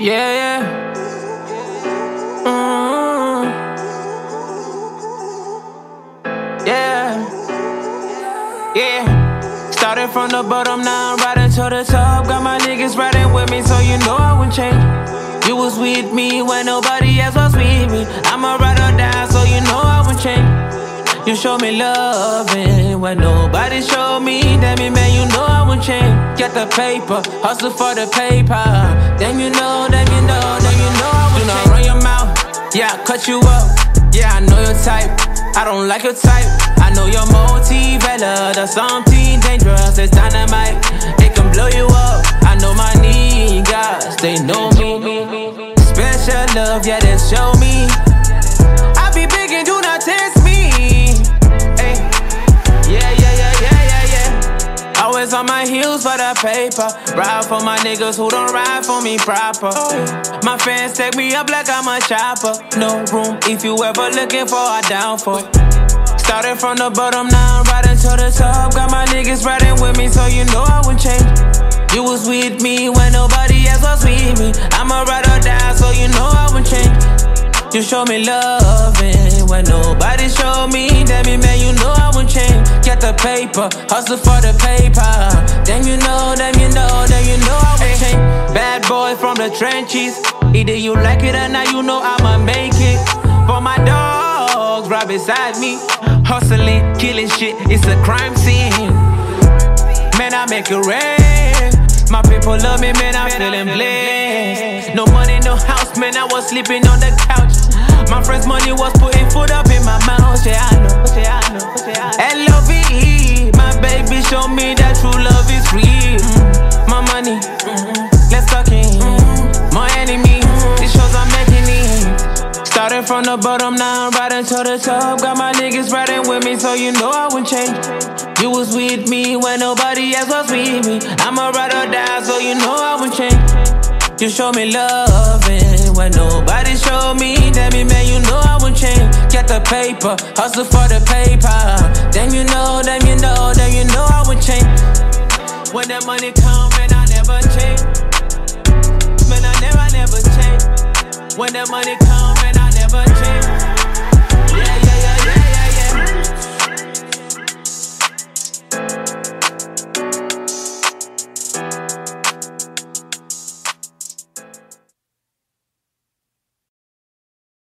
Yeah, yeah. Yeah. Yeah. Started from the bottom, now I'm riding to the top. Got my niggas riding with me, so you know I wouldn't change. You was with me when nobody else was with me. I'ma ride or die, so you know I wouldn't change. You show me loving when nobody showed me. Damn it, man, you know I wouldn't change. Get the paper, hustle for the paper. Then you know I wouldn't change. Do not run your mouth, yeah, I cut you up. Yeah, I know your type, I don't like your type. I know your motive, that's something dangerous. It's dynamite, it can blow you up. I know my niggas, they know me. Special love, yeah, they show me. I be big and do not test me. Ay. Yeah. Always on my heels for the paper. Ride for my niggas who don't ride for me proper. My fans take me up like I'm a chopper. No room if you ever looking for a downfall. Started from the bottom, now I'm riding to the top. Got my niggas riding with me, so you know I wouldn't change. You was with me when nobody else was with me. I'ma ride or die, so you know I wouldn't change. You show me loving when nobody showed me. Damn it, man, you know I wouldn't change. Get the paper, hustle for the paper. Then you know I wouldn't change. Bad boy from the trenches. Either you like it or not, you know I'ma make it. For my dogs right beside me, hustling, killing shit, it's a crime scene. Man, I make it rain. My people love me, man, I'm feeling blessed. No money, no house, man, I was sleeping on the couch. My friends' money was putting food up in my mouth. Yeah, I know. L-O-V-E, my baby showed me that true love is real. My money, let's talk in. My enemy, it shows I'm making it. Started from the bottom, now I'm riding to the top. Got my niggas riding with me, so you know I wouldn't change. You was with me when nobody else was with me. I'ma ride or die, so you know I wouldn't change. You show me loving when nobody showed me. Damn it, man, you know I wouldn't change. Get the paper, hustle for the paper. Then you know I wouldn't change. When the money come, man, I never change. Man, I never change. When the money come.